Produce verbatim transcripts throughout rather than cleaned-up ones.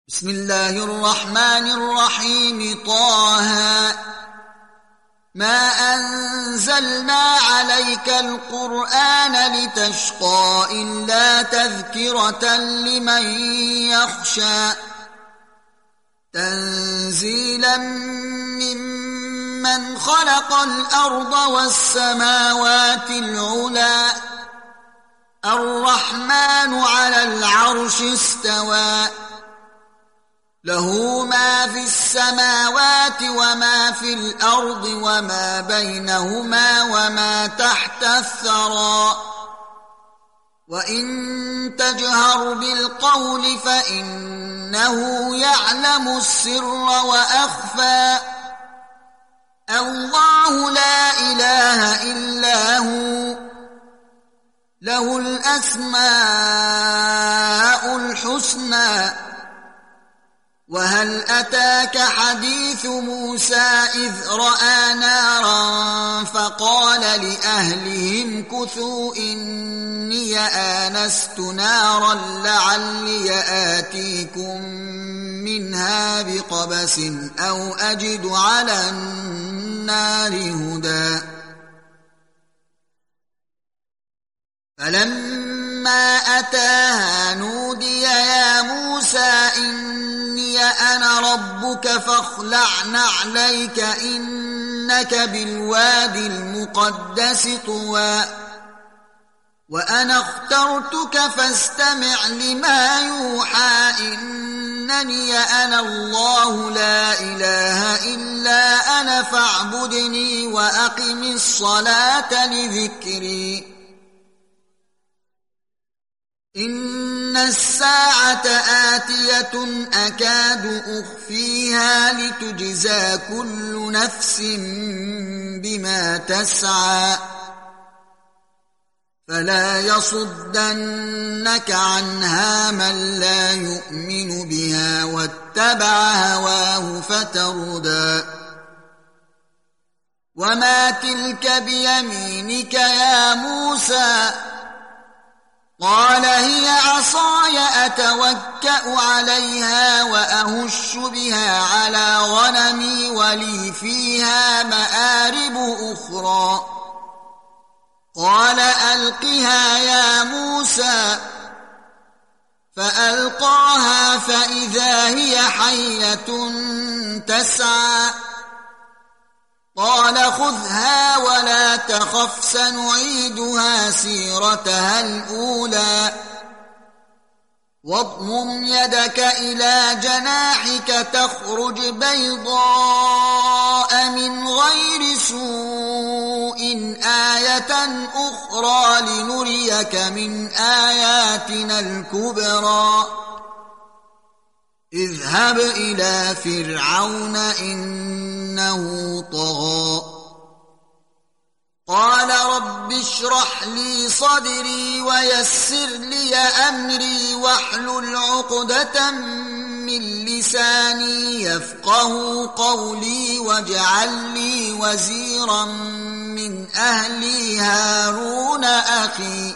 بسم الله الرحمن الرحيم. طه ما أنزلنا عليك القرآن لتشقى إلا تذكرة لمن يخشى تنزيلا ممن خلق الأرض والسماوات العلى الرحمن على العرش استوى له ما في السماوات وما في الأرض وما بينهما وما تحت الثرى وإن تجهر بالقول فإنه يعلم السر وأخفى الله لا إله إلا هو له الأسماء الحسنى. وهل أتاك حديث موسى إذ رأى نارا فقال لأهلهم كثوا إني آنست نارا لعلي آتيكم منها بقبس أو أجد على النار هدى. فلما أتاها نودي يا موسى إني أنا ربك فاخلع نعليك إنك بالوادي المقدس طوى وأنا اخترتك فاستمع لما يوحى إنني أنا الله لا إله إلا أنا فاعبدني وأقم الصلاة لذكري. إن الساعة آتية أكاد أخفيها لتجزى كل نفس بما تسعى فلا يصدنك عنها من لا يؤمن بها واتبع هواه فتردى. وما تلك بيمينك يا موسى قال هي عصاي أتوكأ عليها وأهش بها على غنمي ولي فيها مآرب أخرى. قال ألقها يا موسى فألقاها فإذا هي حية تسعى قال خذها ولا تخف سنعيدها سيرتها الأولى واضمم يدك إلى جناحك تخرج بيضاء من غير سوء آية أخرى لنريك من آياتنا الكبرى. اذهب إلى فرعون إنه طغى قال رب اشرح لي صدري ويسر لي أمري واحلل عقدة من لساني يفقه قولي واجعل لي وزيرا من أهلي هارون أخي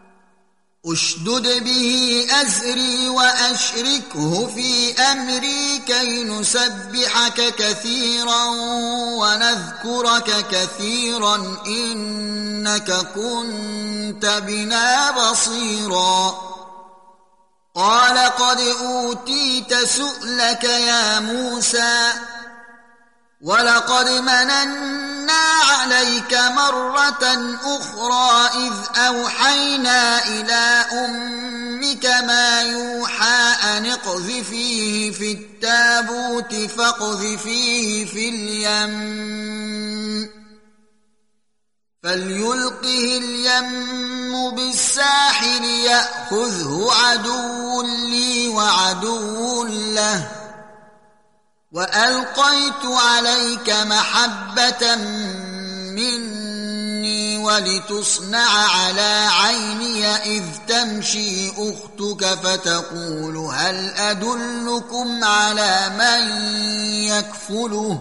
اشدد به أزري وأشركه في أمري كي نسبحك كثيرا ونذكرك كثيرا إنك كنت بنا بصيرا. قال قد أوتيت سؤلك يا موسى ولقد مننا عليك مرة أخرى إذ أوحينا إلى أمك ما يوحى أن اقذفيه في التابوت فاقذفيه في اليم فليلقه اليم بالساحل يأخذه عدو لي وعدو له وألقيت عليك محبة مني ولتصنع على عيني إذ تمشي أختك فتقول هل أدلكم على من يكفله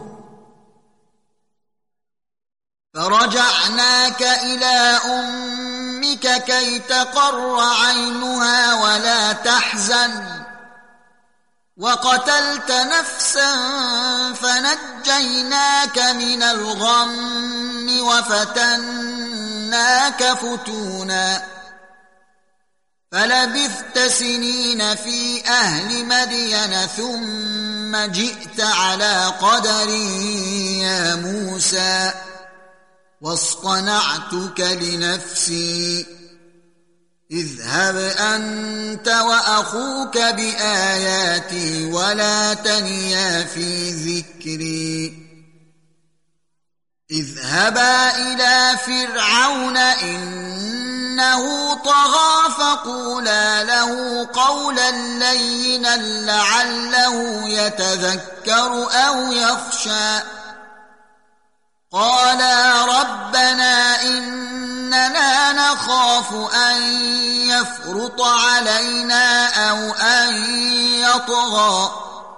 فرجعناك إلى أمك كي تقر عينها ولا تحزن وقتلت نفسا فنجيناك من الغم وفتناك فتونا فلبثت سنين في أهل مدين ثم جئت على قدر يا موسى واصطنعتك لنفسي اذهب أنت وأخوك بآياتي ولا تنيا في ذكري اذهبا إلى فرعون إنه طغى فقولا له قولا لينا لعله يتذكر أو يخشى قالا ربنا إننا نخاف أن يفرط علينا أو أن يطغى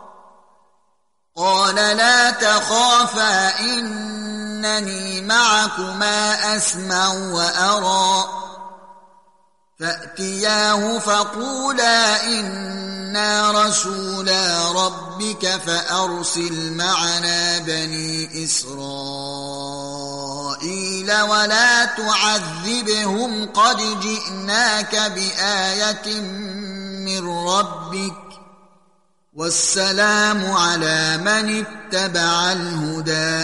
قال لا تخافا إنني معكما أسمع وأرى فأتياه فقولا إنا رسولا ربك فأرسل معنا بني إسرائيل ولا تعذبهم قد جئناك بآية من ربك والسلام على من اتبع الهدى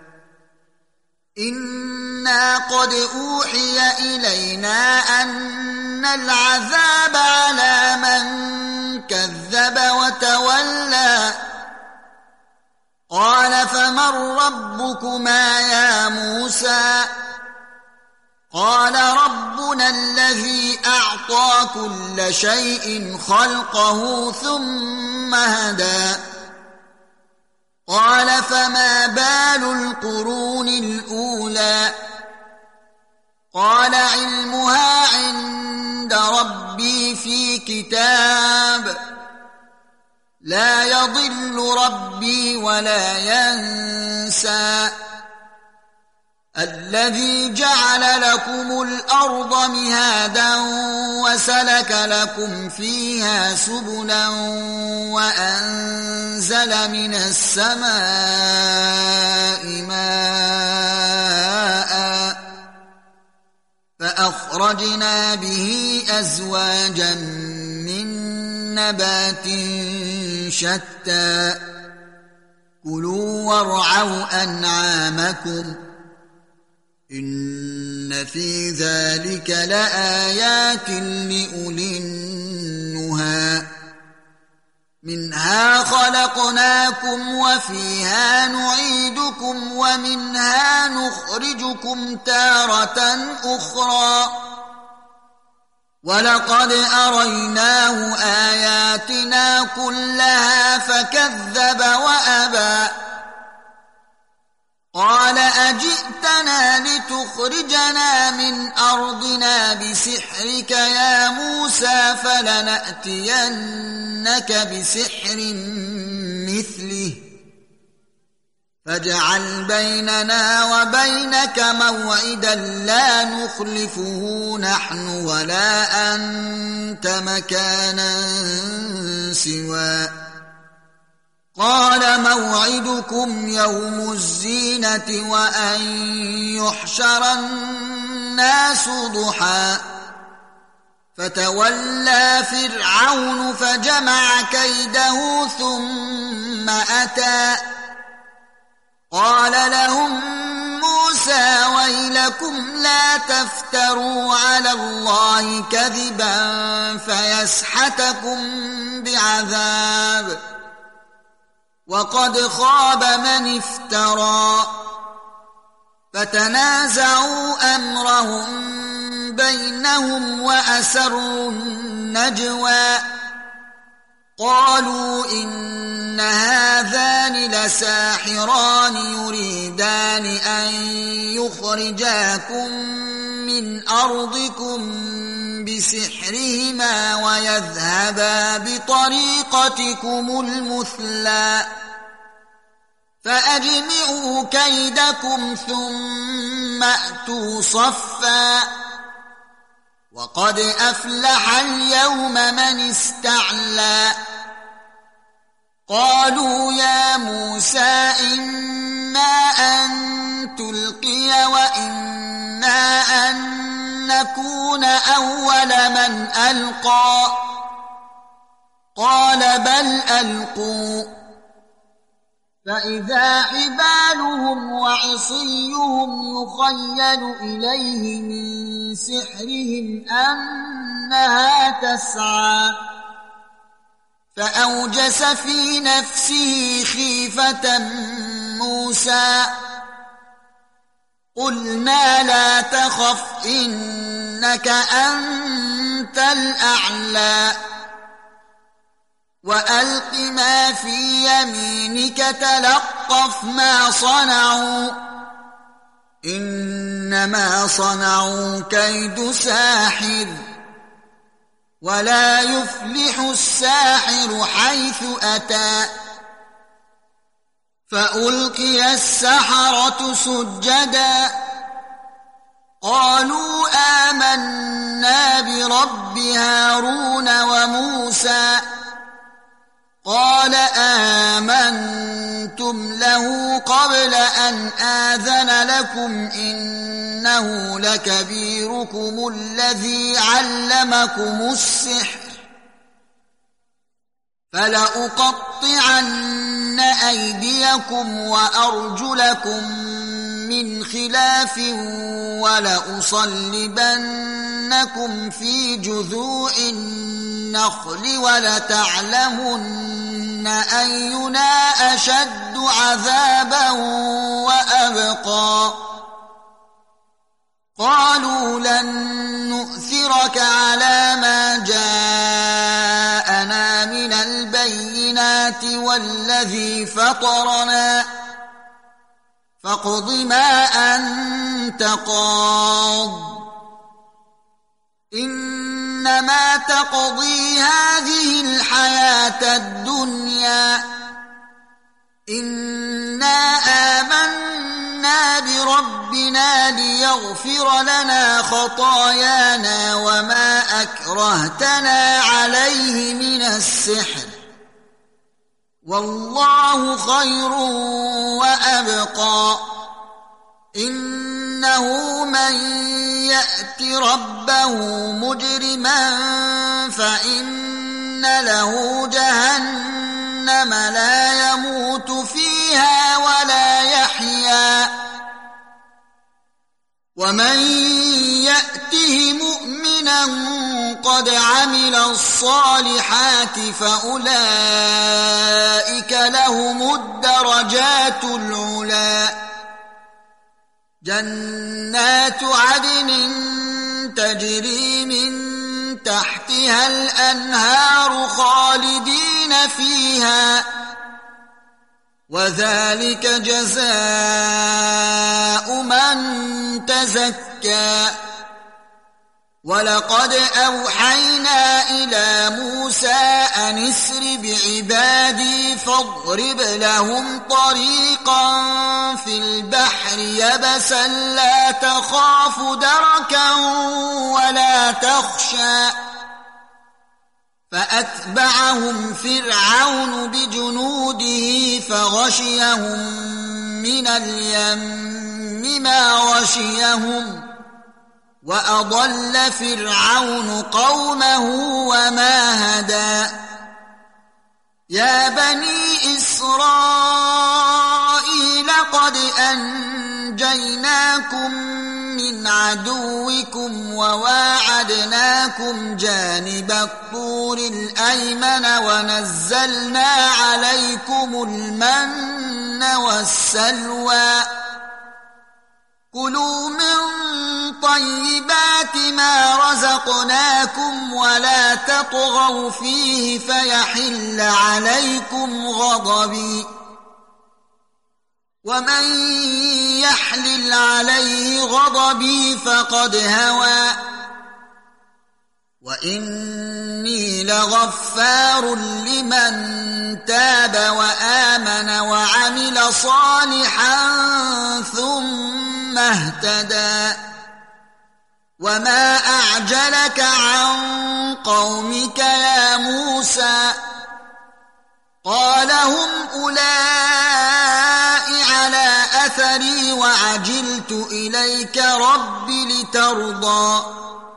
إنا قد أوحي إلينا أن العذاب على من كذب وتولى قال فمن ربكما يا موسى قال ربنا الذي أعطى كل شيء خلقه ثم هدى قال فما بال القرون الأولى قال علمها عند ربي في كتاب لا يضل ربي ولا ينسى الذي جعل لكم الأرض مهادا وسلك لكم فيها سبلا وأنزل من السماء ماء فأخرجنا به أزواجا من نبات شتى كلوا وارعوا أنعامكم إن في ذلك لآيات لأولي النهى منها خلقناكم وفيها نعيدكم ومنها نخرجكم تارة أخرى ولقد أريناه آياتنا كلها فكذب وأبى قال أجئتنا لتخرجنا من أرضنا بسحرك يا موسى فلنأتينك بسحر مثله فاجعل بيننا وبينك موعدا لا نخلفه نحن ولا أنت مكانا سواه قال موعدكم يوم الزينة وأن يحشر الناس ضحى فتولى فرعون فجمع كيده ثم أتى قال لهم موسى ويلكم لا تفتروا على الله كذبا فيسحتكم بعذاب وقد خاب من افترى فتنازعوا أمرهم بينهم وأسروا النجوى قالوا إن هذان لساحران يريدان أن يخرجاكم من أرضكم بسحرهما ويذهبا بطريقتكم المثلى فأجمعوا كيدكم ثم أتوا صفا وقد أفلح اليوم من استعلى قالوا يا موسى إما أن تلقي وإما أن نكون أول من ألقى قال بل ألقوا فإذا حبالهم وعصيهم يخيل إليه من سحرهم أنها تسعى فأوجس في نفسه خيفة موسى قلنا لا تخف إنك أنت الأعلى وألق ما في يمينك تلقف ما صنعوا إنما صنعوا كيد ساحر ولا يفلح الساحر حيث أتى فألقي السحرة سجدا قالوا آمنا برب هارون وموسى قال آمنتم له قبل أن آذن لكم إنه لكبيركم الذي علمكم السحر فلأقطعن أيديكم وأرجلكم من خلاف ولأصلبنكم في جذوع النخل ولتعلمن أينا أشد عذابا وأبقى قالوا لن نؤثرك على ما جاءنا من البينات والذي فطرنا فاقض ما أنت قاض إنما تقضي هذه الحياة الدنيا إنا آمنا بربنا ليغفر لنا خطايانا وما أكرهتنا عليه من السحر والله خير وأبقى إنه من يأت ربه مجرما فإن له جهنم لا يموت فيها ولا يحيا ومن يأته مؤمنا قد عمل الصالحات فأولئك لهم الدرجات العلى جنات عدن تجري من تحتها الأنهار خالدين فيها وذلك جزاء من تزكى ولقد أوحينا إلى موسى أن اسر بعبادي فاضرب لهم طريقا في البحر يبسا لا تخاف دركا ولا تخشى فأتبعهم فرعون بجنوده فغشيهم من اليم ما غشيهم وأضل فرعون قومه وما هدى يا بني إسرائيل قد أنجيناكم من عدوكم وواعدناكم جانب الطور الأيمن ونزلنا عليكم المن والسلوى كلوا من طيبات ما رزقناكم ولا تطغوا فيه فيحل عليكم غضبي ومن يحلل عليه غضبي فقد هوى وإني لغفار لمن تاب وآمن وعمل صالحا ثم اهتدى وما أعجلك عن قومك يا موسى قال السامري وعجلت إليك رب لترضى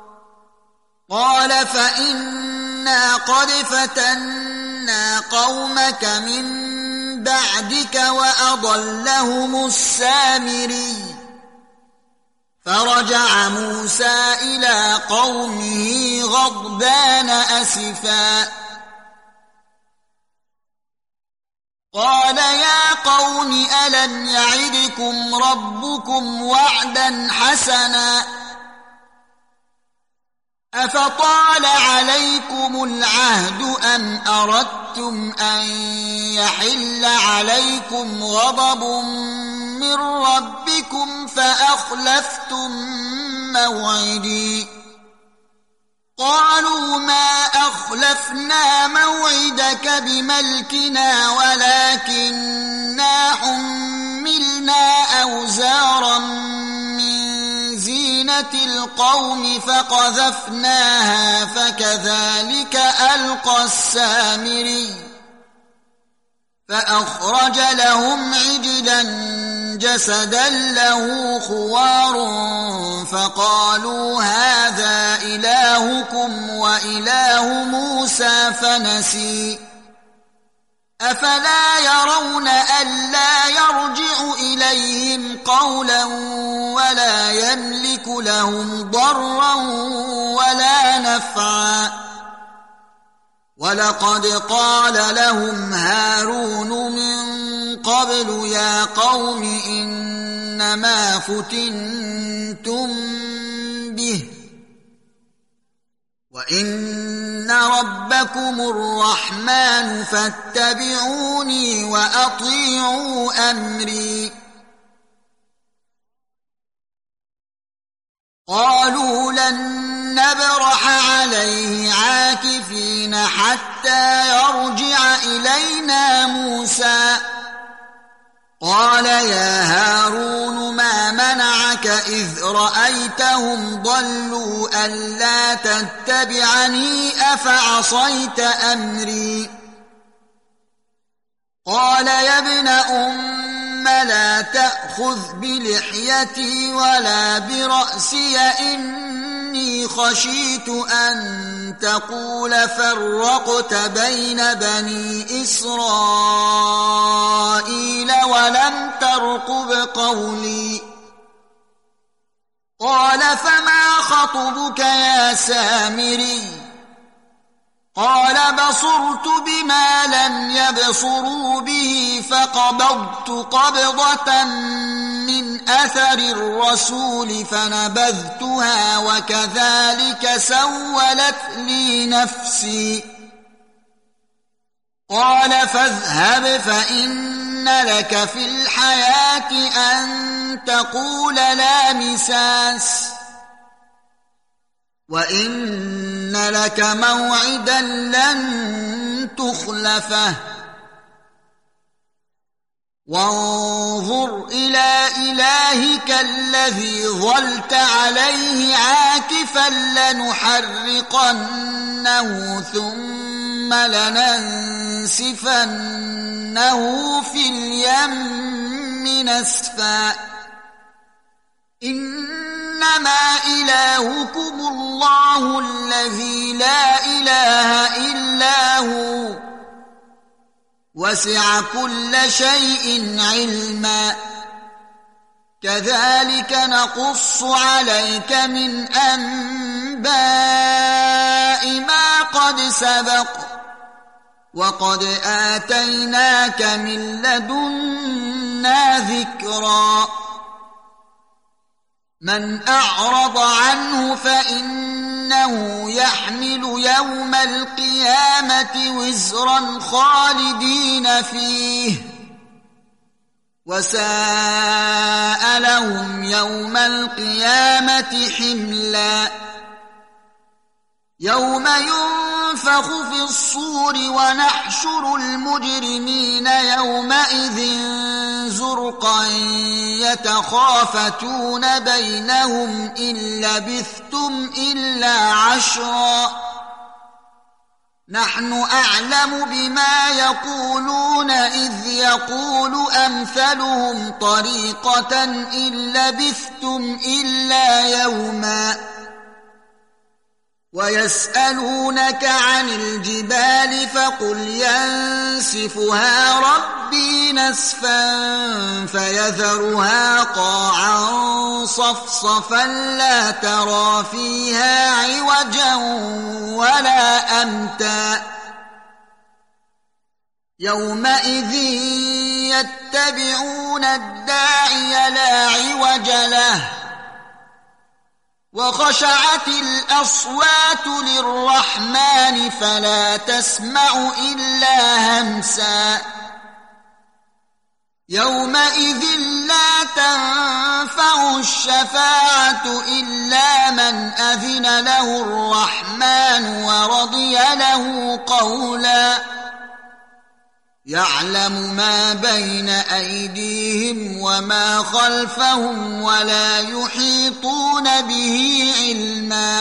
قال فإنا قد فتنا قومك من بعدك وأضلهم السامري فرجع موسى إلى قومه غضبان أسفا قال يا قوم ألم يعدكم ربكم وعدا حسنا أفطال عليكم العهد أم أردتم أن يحل عليكم غضب من ربكم فأخلفتم موعدي قالوا ما أخلفنا موعدك بملكنا ولكننا حملنا أوزارا من زينة القوم فقذفناها فكذلك ألقى السامري فأخرج لهم عجلا جسدا له خوار فقالوا هذا إلهكم وإله موسى فنسي أفلا يرون ألا يرجع إليهم قولا ولا يملك لهم ضرا ولا نفعا ولقد قال لهم هارون من قبل يا قوم إنما فتنتم به وإن ربكم الرحمن فاتبعوني وأطيعوا أمري قالوا لن نبرح عليه عاكفين حتى يرجع إلينا موسى قال يا هارون ما منعك إذ رأيتهم ضلوا ألا تتبعني أفعصيت أمري قال يا ابن أم لا تأخذ بلحيتي ولا برأسي إني خشيت أن تقول فرقت بين بني إسرائيل ولم ترقب قولي قال فما خطبك يا سامري قال بصرت بما لم يبصروا به فقبضت قبضة من أثر الرسول فنبذتها وكذلك سولت لي نفسي قال فاذهب فإن لك في الحياة أن تقول لا مساس وإن لك موعدا لن تخلفه وانظر إلى إلهك الذي ظلت عليه عاكفا لنحرقنه ثم لننسفنه في اليم نسفا إنما إلهكم الله الذي لا إله إلا هو وسع كل شيء علما كذلك نقص عليك من أنباء ما قد سبق وقد آتيناك من لدنا ذكرا من أعرض عنه فإنه يحمل يوم القيامة وزرا خالدين فيه وساء لهم يوم القيامة حملا يوم ينفخ في الصور ونحشر المجرمين يومئذ زرقا يتخافتون بينهم إن لبثتم إلا عشرا نحن أعلم بما يقولون إذ يقول أمثلهم طريقة إن لبثتم إلا يوما ويسألونك عن الجبال فقل ينسفها ربي نسفا فيذرها قاعا صفصفا لا ترى فيها عوجا ولا أمتا يومئذ يتبعون الداعي لا عوج له وخشعت الأصوات للرحمن فلا تسمع إلا همسا يومئذ لا تنفع الشفاعة إلا من أذن له الرحمن ورضي له قولا يعلم ما بين أيديهم وما خلفهم ولا يحيطون به علما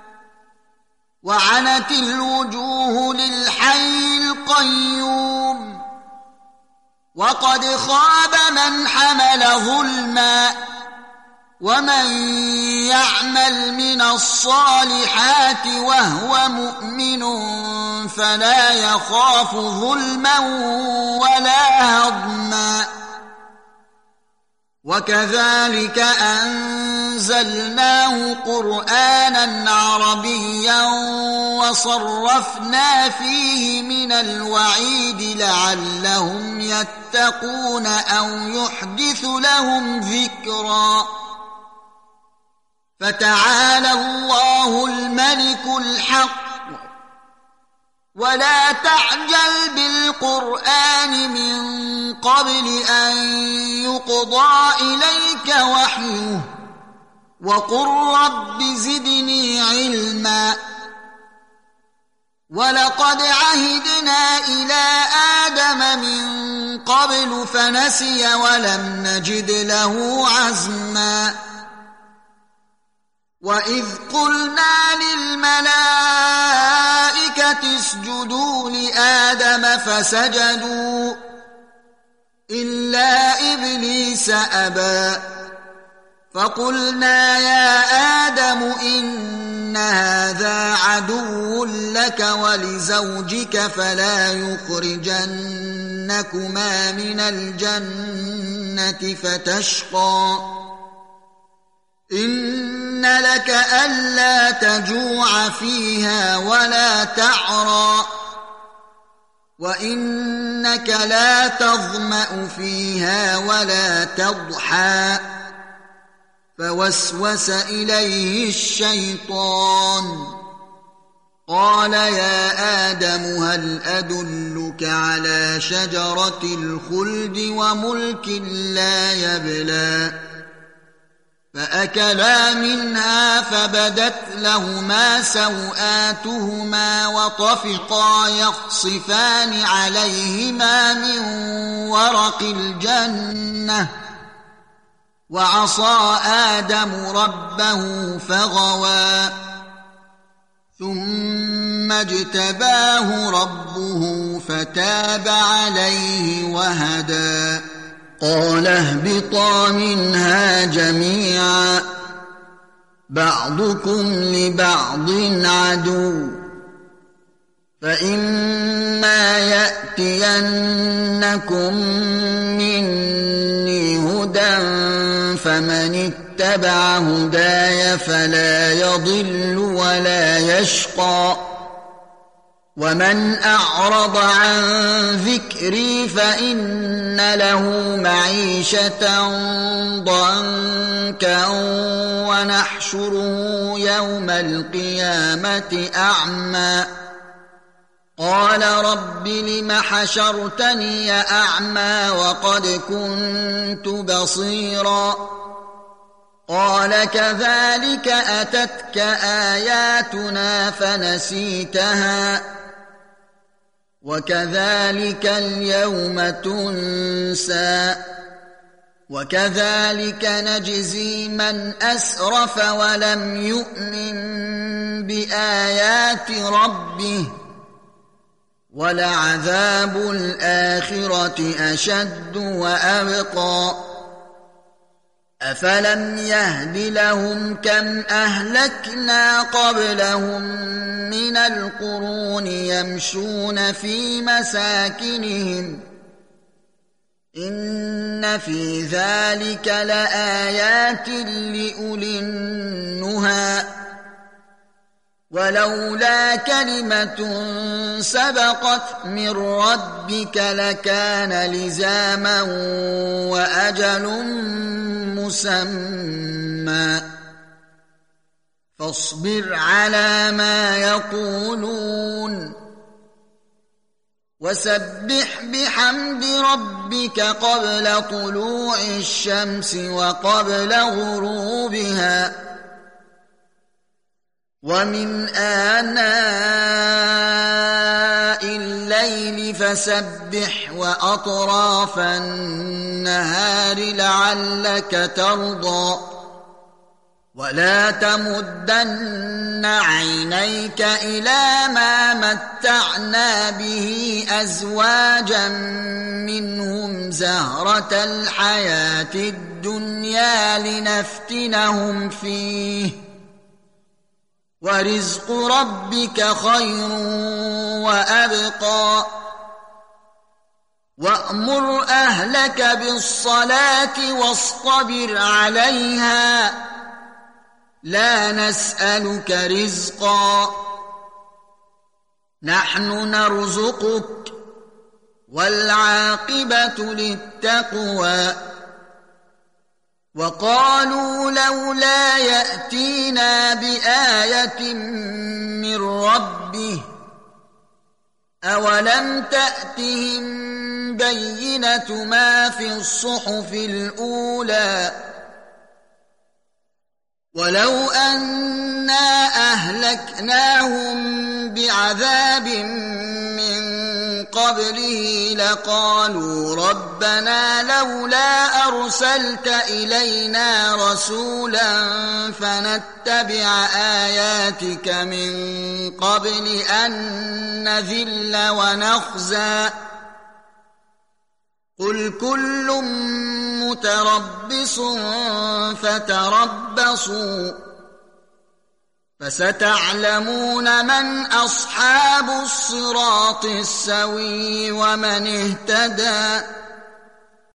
وعنت الوجوه للحي القيوم وقد خاب من حمل ظلما ومن يعمل من الصالحات وهو مؤمن فلا يخاف ظلما ولا هضما وكذلك أنزلناه قرآنا عربيا وصرفنا فيه من الوعيد لعلهم يتقون أو يحدث لهم ذكرا فتعالى الله الملك الحق ولا تعجل بالقرآن من قبل أن يقضى إليك وحيه وقل رب زدني علما ولقد عهدنا إلى آدم من قبل فنسي ولم نجد له عزما وإذ قلنا للملائكة اسجدوا لآدم فسجدوا إلا إبليس أبى فقلنا يا آدم إن هذا عدو لك ولزوجك فلا يخرجنكما من الجنة فتشقى إن لك ألا تجوع فيها ولا تعرى وإنك لا تظمأ فيها ولا تضحى فوسوس إليه الشيطان قال يا آدم هل أدلك على شجرة الخلد وملك لا يبلى فأكلا منها فبدت لهما سوآتهما وطفقا يخصفان عليهما من ورق الجنة وعصى آدم ربه فغوى ثم اجتباه ربه فتاب عليه وهدى قال اهبطا منها جميعا بعضكم لبعض عدو فإما يأتينكم مني هدى فمن اتبع هداي فلا يضل ولا يشقى ومن أعرض عن ذكري فإن له معيشة ضنكا ونحشره يوم القيامة أعمى قال رب لم حشرتني أعمى وقد كنت بصيرا قال كذلك أتتك آياتنا فنسيتها وكذلك اليوم تنسى وكذلك نجزي من أسرف ولم يؤمن بآيات ربه وَلَعَذَابُ الْآخِرَةِ أَشَدُّ وَأَبْقَىٰ أَفَلَمْ يَهْدِ لَهُمْ كَمْ أَهْلَكْنَا قَبْلَهُم مِّنَ الْقُرُونِ يَمْشُونَ فِي مَسَاكِنِهِمْ إِنَّ فِي ذَلِكَ لَآيَاتٍ لِّأُولِي النُّهَىٰ وَلَوْلَا كَلِمَةٌ سَبَقَتْ مِن رَّبِّكَ لَكَانَ لِزَامًا وَأَجَلٌ مُّسَمًّى فاصبر على ما يقولون وسبح بحمد ربك قبل طلوع الشمس وقبل غروبها ومن آناء الليل فسبح وأطراف النهار لعلك ترضى ولا تمدن عينيك إلى ما متعنا به أزواجا منهم زهرة الحياة الدنيا لنفتنهم فيه ورزق ربك خير وأبقى وأمر أهلك بالصلاة واصطبر عليها لا نسألك رزقا نحن نرزقك والعاقبة للتقوى وقالوا لولا يأتينا بآية من ربه أولم تأتهم بينة ما في الصحف الأولى ولو أنا أهلكناهم بعذاب من قبله لقالوا ربنا لولا أرسلت إلينا رسولا فنتبع آياتك من قبل أن نذل ونخزى قل كل متربص فتربصوا فستعلمون من أصحاب الصراط السوي ومن اهتدى